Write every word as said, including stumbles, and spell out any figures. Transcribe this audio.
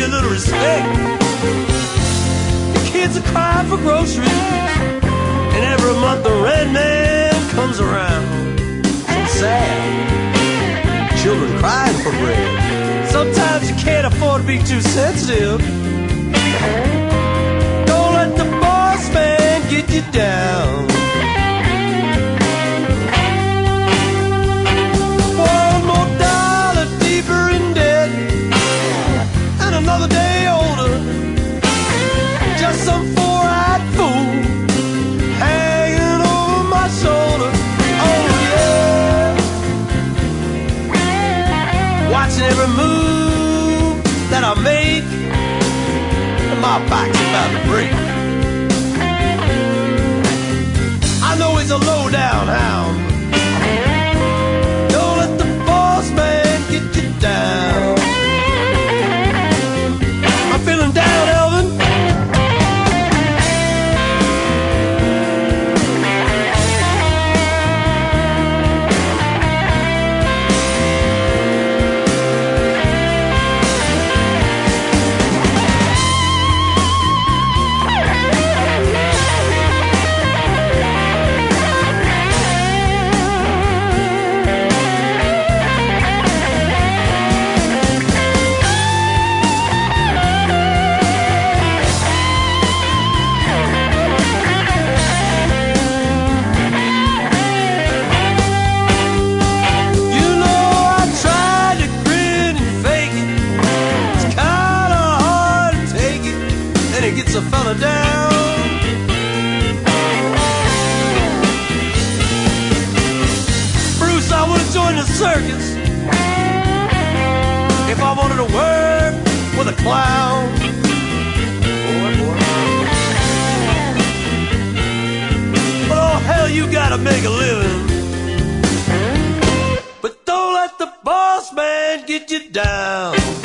you a little respect. The kids are crying for groceries, and every month the rent man comes around. So sad, children crying for bread. Sometimes you can't afford to be too sensitive. Don't let the boss man get you down. One more dollar deeper in debt, and another day older. Just some four-eyed fool hanging over my shoulder. Oh yeah, watching every move that I make, and my back's about to break. I know he's a low-down hound. Don't let the boss man get you down. I'm feeling down, Elvin. Gets a fella down. Bruce, I would have joined the circus if I wanted to work with a clown. Boy, boy. But oh hell, you gotta make a living. But don't let the boss man get you down.